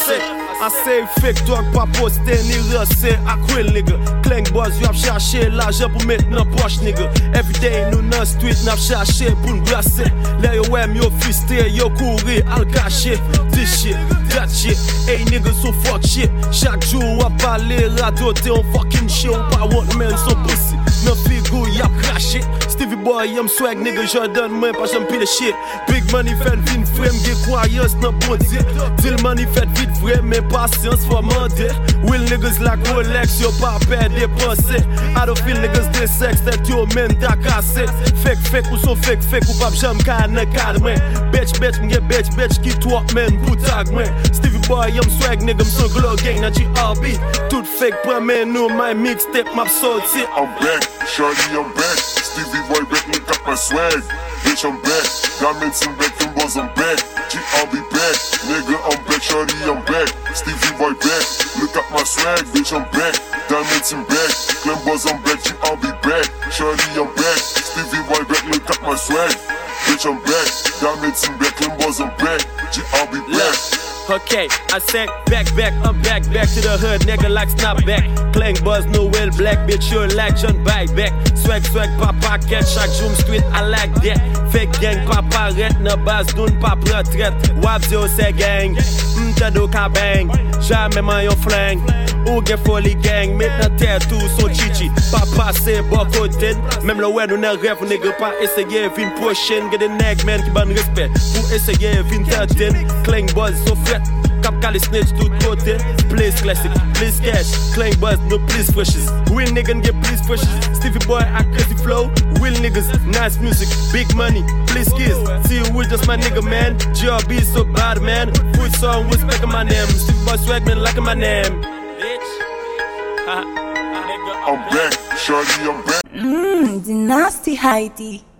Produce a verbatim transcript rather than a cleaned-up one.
say. I say fake dog pa poste ni rase akwil nigga. Clang boys you ap chache l'argent pou met nan poche nigga. Every day nou nan street nap chache pou n'brase. Lè yo wèm yo friste yo kouri al kache. This shit, that shit, hey niggas so fuck shit. Chaque jour wap pale radote on fucking shit. On pa want men so pussy. Nan figou yap crash it. Stevie boy yam swag nigga Jordan mwen pa jam pile shit. Big money fet vin frem ge kwayos nan bon di. Till money fet vite vrai men patience for mande. Will niggas like Rolex yo pa pè dépense. I don't feel niggas de sex that yo men da kase. Fake fake ou so fake fake ou pap jam ka nan kad mwen. Bitch bitch mge bitch bitch ki twap men boutag mwen. Stevie boy yam swag nigga m so glow gang na G R B. Tout fake pran men nou my mixtape map sorti. I'm back, shawty I'm back. Stevie boy back, look at my swag. Bitch I'm back, diamonds in back, them boys I'm back. G R B back, nigga I'm back, shawty I'm back. Stevie boy back, look at my swag. Bitch I'm back, diamonds in back, them boys I'm back. G R B back, shawty I'm back. Stevie boy back, look at my swag. Bitch I'm back, diamonds in back, them boys I'm back. G R B back. Okay, I said back, back, I'm back, back to the hood, nigga like snapback. Clang buzz, no well black, bitch, you're like John Buyback. Swag, swag, papa, catch, chaque jour street, I like that. Fake gang, papa, ret, na base, doun pa retret. Wap yo se gang, mta do ka bang. Jamais man yo flang, ou gen folie gang. Met nan terre tout son chichi, papa se bokoten. Même le wè nou nan rêve, nigga pa eseye vin prochaine. Get the neck man ki ban respect, pou eseye vin thirteen. Clang buzz, so fret. Cap kali snitch tout côté. Please classic, please cash. Clang buzz, no please freshes. Will nigga get please freshes. Stevie boy, I crazy flow. Will niggas, nice music, big money, please kiss. See you with just my nigga man. G R B so bad man. Put song with back in my name. Stevie boy swag man like my name. Bitch. I'm back, shawty I'm back. Mmm, the nasty Heidi.